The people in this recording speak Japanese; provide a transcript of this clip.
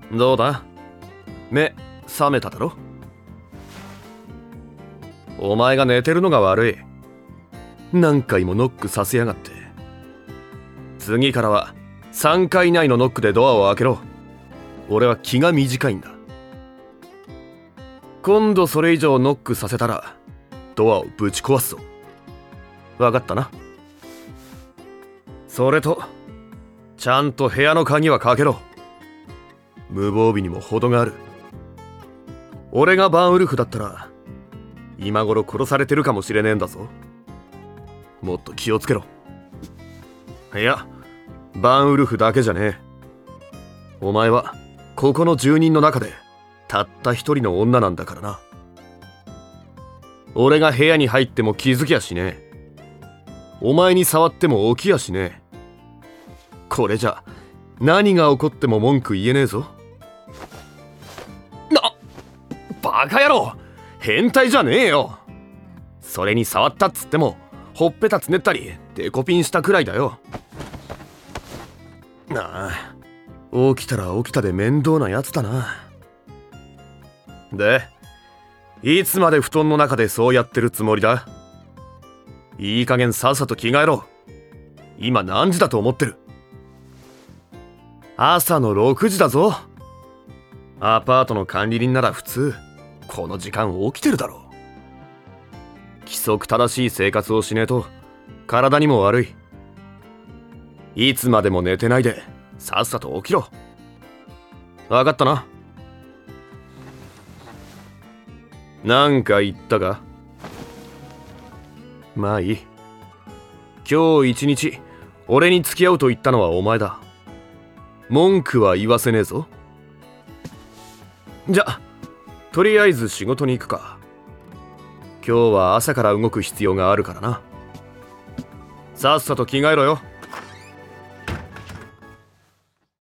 どうだ、目覚めただろ。お前が寝てるのが悪い。何回もノックさせやがって。次からは3回以内のノックでドアを開けろ。俺は気が短いんだ。今度それ以上ノックさせたらドアをぶち壊すぞ。わかったな。それとちゃんと部屋の鍵はかけろ。無防備にも程がある。俺がバンウルフだったら今頃殺されてるかもしれねえんだぞ。もっと気をつけろ。いや、バンウルフだけじゃねえ。お前はここの住人の中でたった一人の女なんだからな。俺が部屋に入っても気づきやしねえ。お前に触っても起きやしねえ。これじゃ何が起こっても文句言えねえぞ。バカ野郎、変態じゃねえよ。それに触ったっつってもほっぺたつねったりデコピンしたくらいだよ。ああ、起きたら起きたで面倒なやつだな。で、いつまで布団の中でそうやってるつもりだ。いい加減さっさと着替えろ。今何時だと思ってる。朝の6時だぞ。アパートの管理人なら普通この時間起きてるだろう。規則正しい生活をしねえと体にも悪い。いつまでも寝てないでさっさと起きろ。わかったな。なんか言ったか。まあいい。今日一日俺に付き合うと言ったのはお前だ。文句は言わせねえぞ。じゃ、とりあえず仕事に行くか。今日は朝から動く必要があるからな。さっさと着替えろよ。